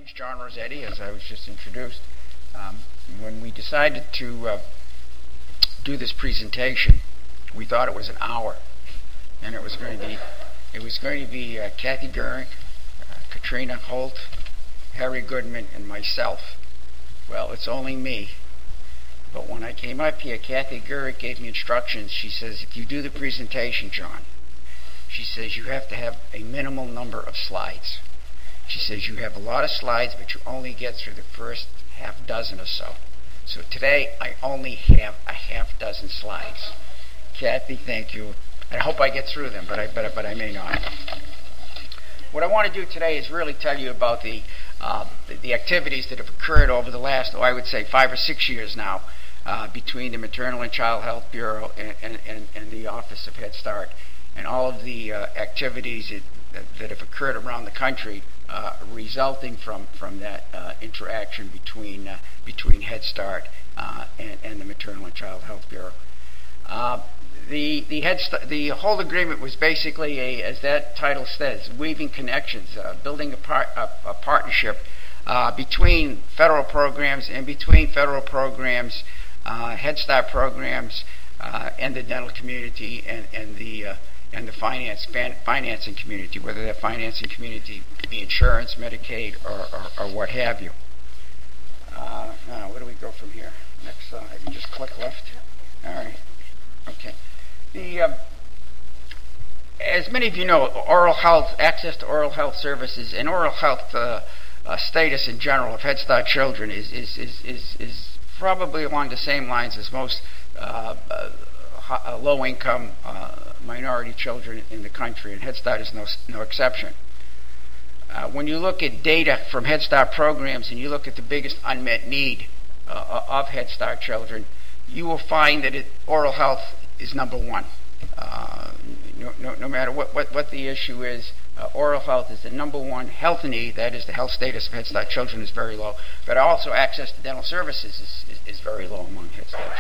name's John Rossetti, as I was just introduced. When we decided to do this presentation, we thought it was an hour, and it was going to be Kathy Goering, Katrina Holt, Harry Goodman, and myself. Well, it's only me. But when I came up here, Kathy Goering gave me instructions. She says, if you do the presentation, John, she says you have to have a minimal number of slides. She says you have a lot of slides, but you only get through the first half dozen or so. So today, I only have a half dozen slides. Kathy, thank you. And I hope I get through them, but I may not. What I want to do today is really tell you about the activities that have occurred over the last, I would say, 5 or 6 years now, between the Maternal and Child Health Bureau and the Office of Head Start, and all of the activities that have occurred around the country resulting from that interaction between Head Start and the Maternal and Child Health Bureau. The whole agreement was basically, as that title says, weaving connections, building a partnership between federal programs and between federal programs, Head Start programs, and the dental community and the financing community, whether that financing community be insurance, Medicaid, or what have you. Now, where do we go from here? Next slide. You just click left. All right. Okay. As many of you know, oral health, access to oral health services, and oral health status in general of Head Start children is probably along the same lines as most low-income minority children in the country, and Head Start is no exception. When you look at data from Head Start programs and you look at the biggest unmet need of Head Start children, you will find that oral health is number one. No matter what the issue is, oral health is the number one health need. That is, the health status of Head Start children is very low, but also access to dental services is very low among Head Start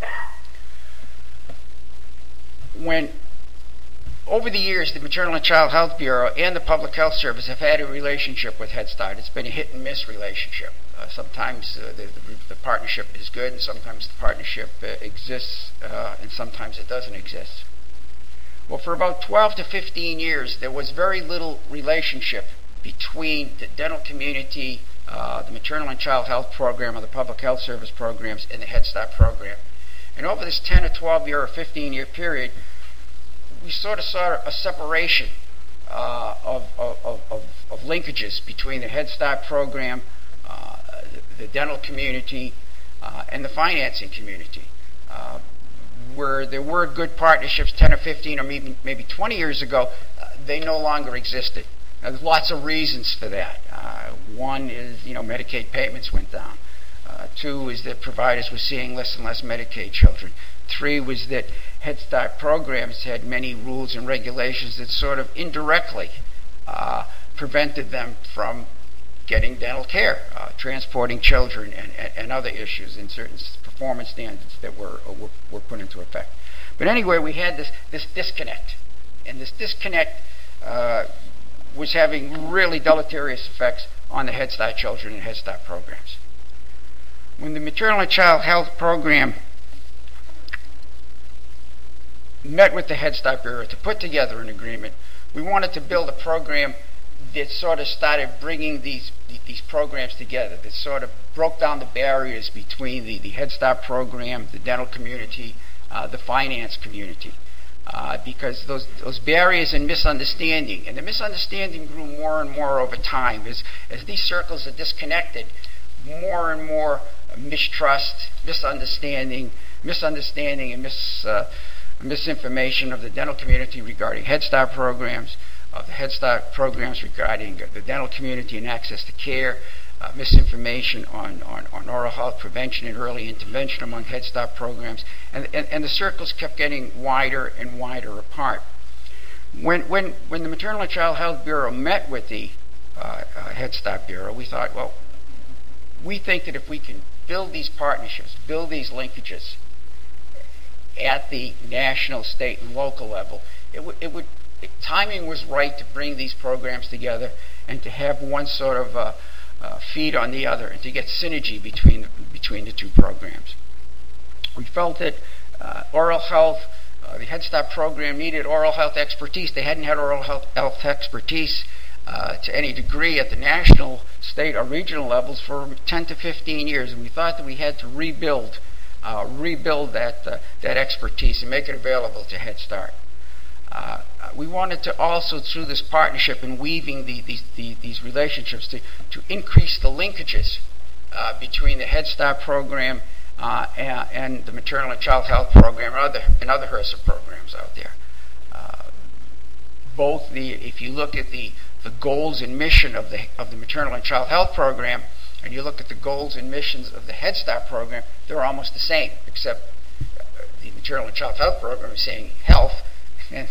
children. Over the years, the Maternal and Child Health Bureau and the Public Health Service have had a relationship with Head Start. It's been a hit and miss relationship. Sometimes the partnership is good, and sometimes the partnership exists, and sometimes it doesn't exist. Well, for about 12 to 15 years, there was very little relationship between the dental community, the Maternal and Child Health Program, or the Public Health Service programs, and the Head Start program. And over this 10 or 12 year or 15-year period, we sort of saw a separation of linkages between the Head Start program, the dental community, and the financing community. Where there were good partnerships 10 or 15 or maybe 20 years ago, they no longer existed. Now, there's lots of reasons for that. One is, Medicaid payments went down. 2 is that providers were seeing less and less Medicaid children. 3 was that Head Start programs had many rules and regulations that sort of indirectly prevented them from getting dental care, transporting children, and other issues, and certain performance standards that were put into effect. But anyway, we had this disconnect, and this disconnect was having really deleterious effects on the Head Start children and Head Start programs. When the Maternal and Child Health Program met with the Head Start Bureau to put together an agreement, we wanted to build a program that sort of started bringing these programs together, that sort of broke down the barriers between the Head Start program, the dental community, the finance community, because those barriers and the misunderstanding grew more and more over time. As these circles are disconnected, more and more mistrust, misunderstanding, and misinformation of the dental community regarding Head Start programs, of the Head Start programs regarding the dental community and access to care, misinformation on oral health prevention and early intervention among Head Start programs, and the circles kept getting wider and wider apart. When the Maternal and Child Health Bureau met with the Head Start Bureau, we thought, well, we think that if we can build these partnerships, build these linkages at the national, state, and local level, timing was right to bring these programs together and to have one sort of feed on the other and to get synergy between the two programs. We felt that oral health, the Head Start program needed oral health expertise. They hadn't had oral health expertise to any degree at the national, state, or regional levels for 10 to 15 years, and we thought that we had to rebuild that expertise and make it available to Head Start. We wanted to also, through this partnership and weaving these relationships, to increase the linkages between the Head Start program and the maternal and child health program and other HRSA programs out there. If you look at the goals and mission of the maternal and child health program, and you look at the goals and missions of the Head Start program, they're almost the same, except the maternal and child health program is saying health, and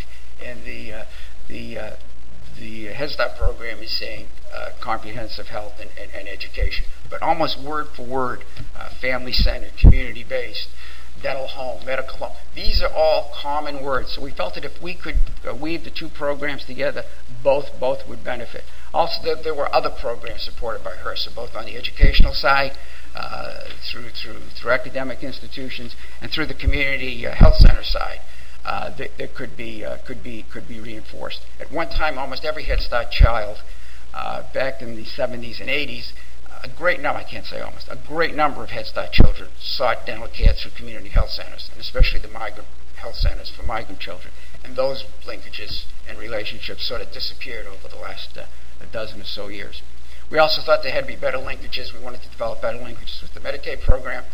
the Head Start program is saying comprehensive health and education. But almost word for word, family-centered, community-based, dental home, medical home. These are all common words. So we felt that if we could weave the two programs together, both would benefit. Also, there were other programs supported by HRSA, both on the educational side, through academic institutions, and through the community health center side. That could be reinforced. At one time, almost every Head Start child, back in the 70s and 80s, a great number of Head Start children sought dental care through community health centers, and especially the migrant health centers for migrant children. And those linkages and relationships sort of disappeared over the last a dozen or so years. We also thought there had to be better linkages. We wanted to develop better linkages with the Medicaid program.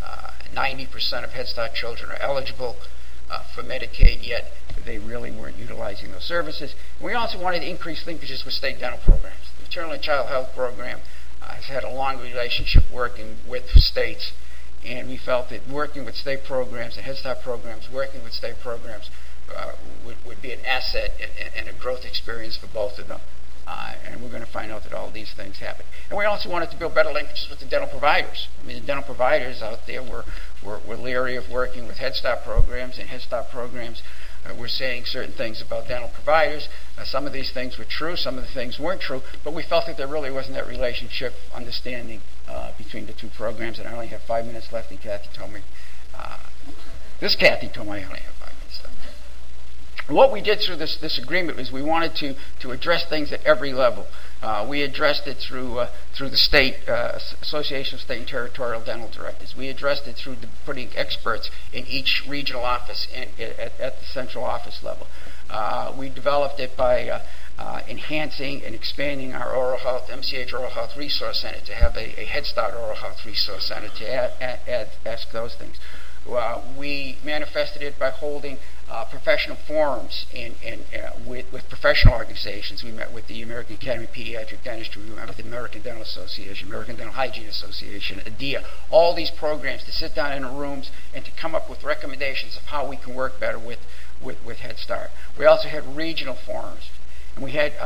90% of Head Start children are eligible for Medicaid, yet they really weren't utilizing those services. And we also wanted to increase linkages with state dental programs. The maternal and child health program has had a long relationship working with states, and we felt that working with state programs and Head Start programs, working with state programs would be an asset and a growth experience for both of them. And we're going to find out that all these things happen. And we also wanted to build better linkages with the dental providers. I mean, the dental providers out there were leery of working with Head Start programs, and Head Start programs were saying certain things about dental providers. Some of these things were true, some of the things weren't true, but we felt that there really wasn't that relationship, understanding between the two programs. And I only have 5 minutes left, and Kathy told me I only have 5 minutes left. What we did through this agreement was we wanted to address things at every level. We addressed it through the state Association of State and Territorial Dental Directors. We addressed it through putting experts in each regional office at the central office level. We developed it by enhancing and expanding our oral health, MCH Oral Health Resource Center, to have a Head Start Oral Health Resource Center to ask those things. We manifested it by holding professional forums with professional organizations. We met with the American Academy of Pediatric Dentistry. We met with the American Dental Association, American Dental Hygiene Association, ADEA, all these programs to sit down in rooms and to come up with recommendations of how we can work better with Head Start. We also had regional forums. And we had,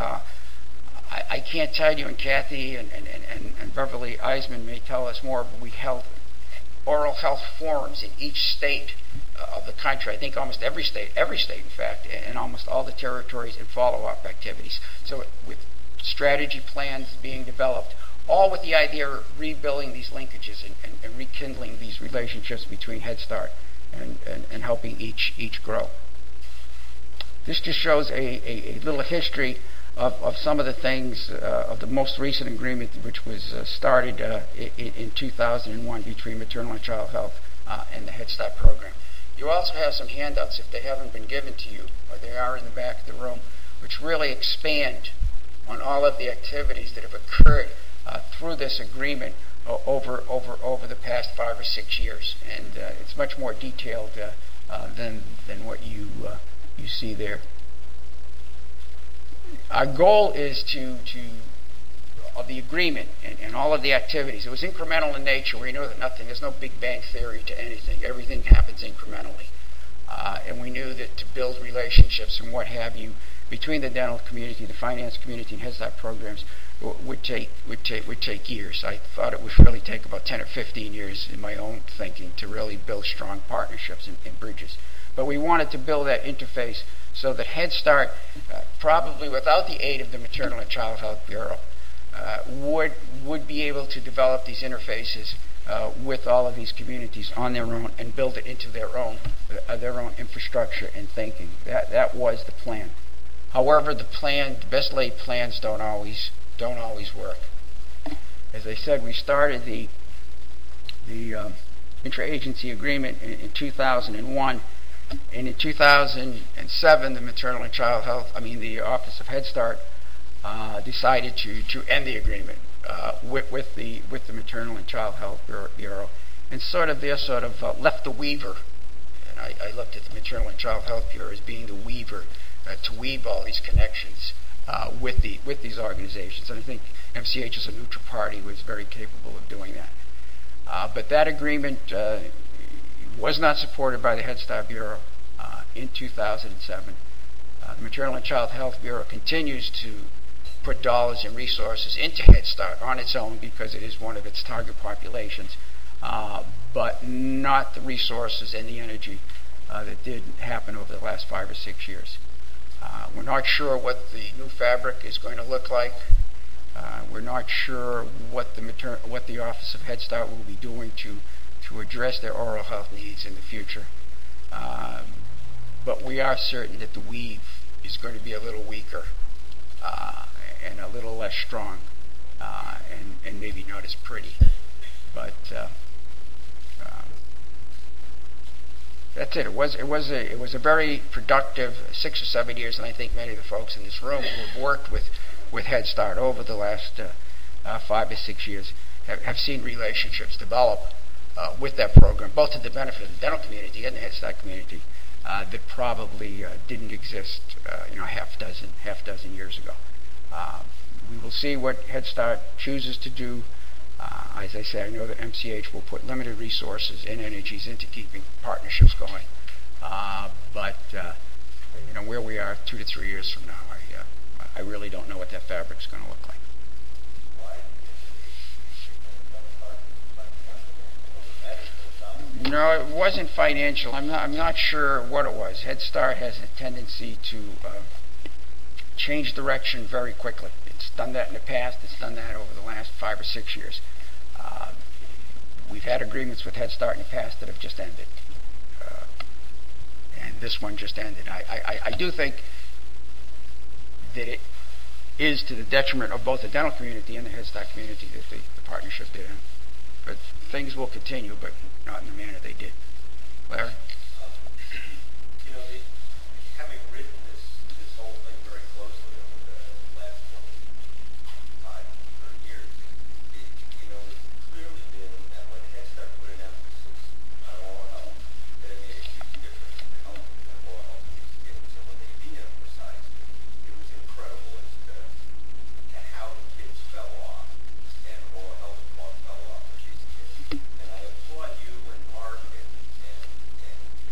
I can't tell you, and Kathy and Beverly Eisman may tell us more, but we held oral health forums in each state of the country. I think almost every state in fact, and almost all the territories, and follow-up activities. So with strategy plans being developed, all with the idea of rebuilding these linkages and rekindling these relationships between Head Start and helping each grow. This just shows a little history of some of the things of the most recent agreement, which was started in 2001 between Maternal and Child Health and the Head Start program. You also have some handouts, if they haven't been given to you, or they are in the back of the room, which really expand on all of the activities that have occurred through this agreement over the past 5 or 6 years. And it's much more detailed than what you see there. Our goal is of the agreement and all of the activities. It was incremental in nature. We know that there's no Big Bang theory to anything. Everything happens incrementally. And we knew that to build relationships and what have you between the dental community, the finance community, and Head Start programs would take years. I thought it would really take about 10 or 15 years in my own thinking to really build strong partnerships and bridges. But we wanted to build that interface so that Head Start, probably without the aid of the Maternal and Child Health Bureau, would be able to develop these interfaces with all of these communities on their own and build it into their own infrastructure and thinking. That was the plan. However, the best laid plans don't always work. As I said, we started the interagency agreement in 2001, and in 2007, the Maternal and Child Health, the Office of Head Start, decided to end the agreement with the Maternal and Child Health Bureau, and left the weaver. And I looked at the Maternal and Child Health Bureau as being the weaver to weave all these connections with these organizations. And I think MCH as a neutral party was very capable of doing that. But that agreement was not supported by the Head Start Bureau in 2007. The Maternal and Child Health Bureau continues to put dollars and resources into Head Start on its own because it is one of its target populations, but not the resources and the energy that did happen over the last 5 or 6 years. We're not sure what the new fabric is going to look like. We're not sure what the Office of Head Start will be doing to address their oral health needs in the future. But we are certain that the weave is going to be a little weaker and a little less strong and maybe not as pretty. But that's it. It was a very productive 6 or 7 years, and I think many of the folks in this room who have worked with Head Start over the last 5 or 6 years have seen relationships develop with that program, both to the benefit of the dental community and the Head Start community that probably didn't exist, half dozen years ago. We will see what Head Start chooses to do. As I say, I know that MCH will put limited resources and energies into keeping partnerships going. But where we are 2 to 3 years from now, I really don't know what that fabric's going to look like. No, it wasn't financial. I'm not sure what it was. Head Start has a tendency to change direction very quickly. It's done that in the past. It's done that over the last 5 or 6 years. We've had agreements with Head Start in the past that have just ended. And this one just ended. I do think that it is to the detriment of both the dental community and the Head Start community that the partnership did end. But things will continue, but not in the manner they did. Larry? Having written this whole thing very closely over the last 25, 30 years, it's clearly been that when Head Start put an emphasis on oral health, that it made a huge difference in the health that oral health needs to get. So when they de-emphasized it was incredible as to how the kids fell off, and oral health fell off for these kids. And I applaud you and Mark and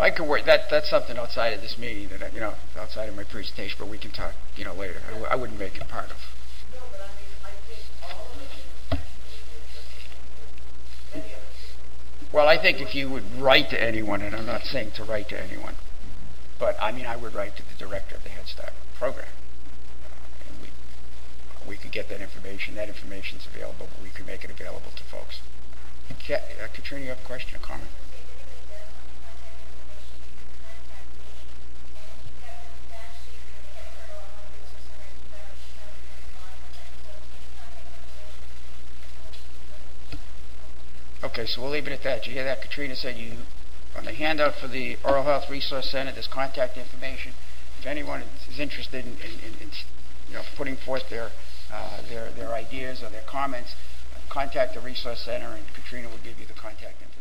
I could work, that's something outside of this meeting that, outside of my presentation, but we can talk, later. I wouldn't make it part of. No, but I mean, I think all of it is actually many of it. Well, I think if you would write to anyone, and I'm not saying to write to anyone, but I would write to the director of the Head Start program. And we could get that information. That information's available, but we could make it available to folks. Katrina, you have a question or comment? Okay, so we'll leave it at that. Did you hear that? Katrina said on the handout for the Oral Health Resource Center, there's contact information. If anyone is interested in putting forth their ideas or their comments, contact the Resource Center, and Katrina will give you the contact information.